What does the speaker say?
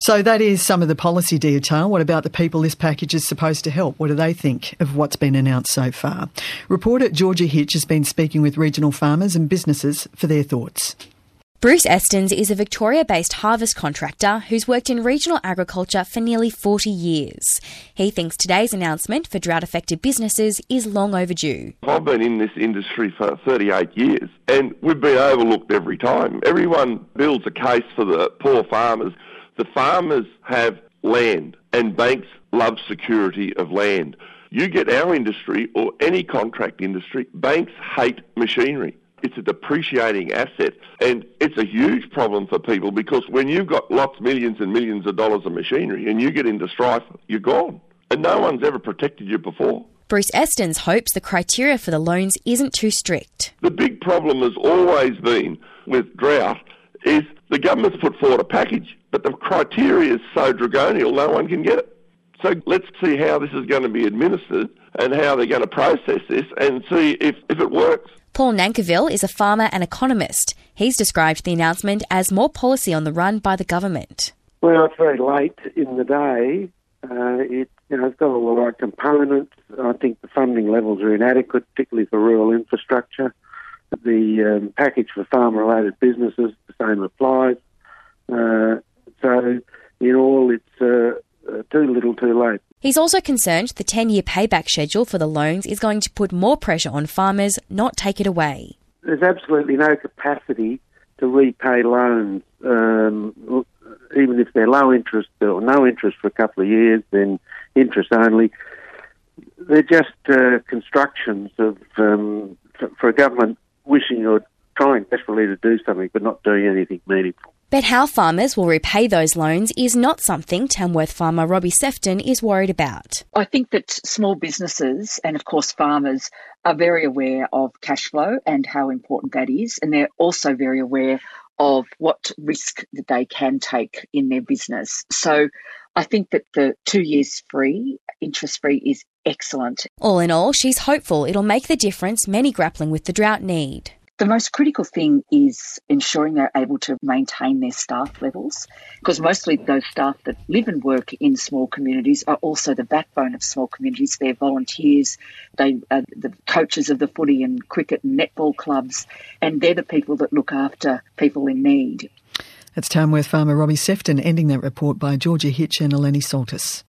So that is some of the policy detail. What about the people this package is supposed to help? What do they think of what's been announced so far? Reporter Georgia Hitch has been speaking with regional farmers and businesses for their thoughts. Bruce Estens is a Victoria-based harvest contractor who's worked in regional agriculture for nearly 40 years. He thinks today's announcement for drought-affected businesses is long overdue. I've been in this industry for 38 years and we've been overlooked every time. Everyone builds a case for the poor farmers. The farmers have land and banks love security of land. You get our industry or any contract industry, banks hate machinery. It's a depreciating asset and it's a huge problem for people because when you've got lots, millions and millions of dollars of machinery and you get into strife, you're gone. And no one's ever protected you before. Bruce Estens hopes the criteria for the loans isn't too strict. The big problem has always been with drought is the government's put forward a package, but the criteria is so draconian, no one can get it. So let's see how this is going to be administered and how they're going to process this and see if it works. Paul Nankerville is a farmer and economist. He's described the announcement as more policy on the run by the government. Well, it's very late in the day. It's got all the right components. I think the funding levels are inadequate, particularly for rural infrastructure. The package for farm-related businesses, the same applies. So, in all, it's too little too late. He's also concerned the 10-year payback schedule for the loans is going to put more pressure on farmers, not take it away. There's absolutely no capacity to repay loans, even if they're low interest or no interest for a couple of years, then interest only. They're just constructions of for a government wishing or trying desperately to do something but not doing anything meaningful. But how farmers will repay those loans is not something Tamworth farmer Robbie Sefton is worried about. I think that small businesses and, of course, farmers are very aware of cash flow and how important that is, and they're also very aware of what risk that they can take in their business. So I think that the 2 years free, interest-free, is excellent. All in all, she's hopeful it'll make the difference many grappling with the drought need. The most critical thing is ensuring they're able to maintain their staff levels, because mostly those staff that live and work in small communities are also the backbone of small communities. They're volunteers, they are the coaches of the footy and cricket and netball clubs, and they're the people that look after people in need. That's Tamworth farmer Robbie Sefton, ending that report by Georgia Hitch and Eleni Saltis.